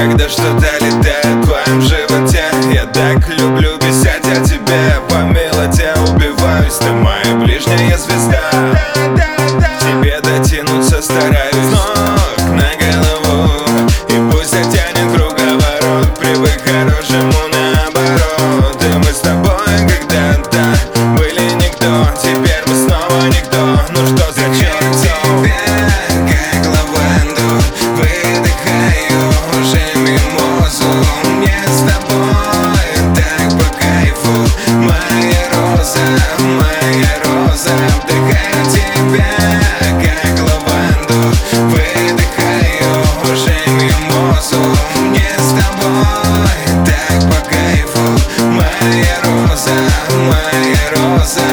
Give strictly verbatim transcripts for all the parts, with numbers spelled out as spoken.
когда что-то летает в твоем животе. Я так люблю писать о тебе по мелоде. Убиваюсь, ты моя ближняя звезда. Тебе дотянуться стараюсь с ног на голову, и пусть затянет круговорот. Привык к хорошему наоборот. И мы с тобой когда-то были никто, теперь мы снова никто. Ну что за черт? Как лаванду выдыхаю уже мимозу. Мне с тобой так по кайфу. Моя роза, моя роза, вдыхаю тебя. Как лаванду выдыхаю уже мимозу. Мне с тобой так по кайфу. Моя роза, моя роза.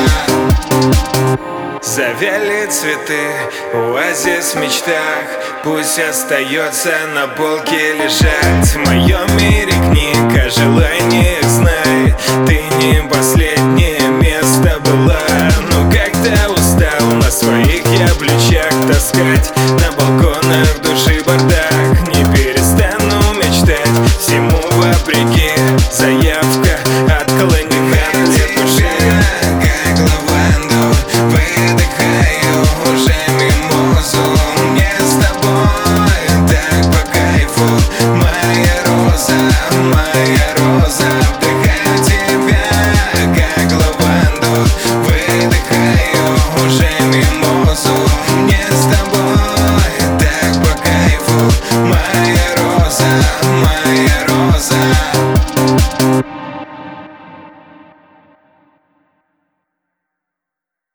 Завяли цветы, оазис в мечтах. Пусть остается на полке лежать. В моем мире книг о желаниях, знай, ты не последнее место была. Но как-то устал на своих я плечах таскать. На балконах души бардак. Не перестану мечтать, всему вопреки. Заявка от колониха для души. Как лаванду выдыхаю уже мимозу. Мне с тобой так по кайфу. Моя роза, моя роза, вдыхаю тебя. Как лаванду выдыхаю уже мимозу. Мне с тобой так по кайфу. Моя роза, моя роза.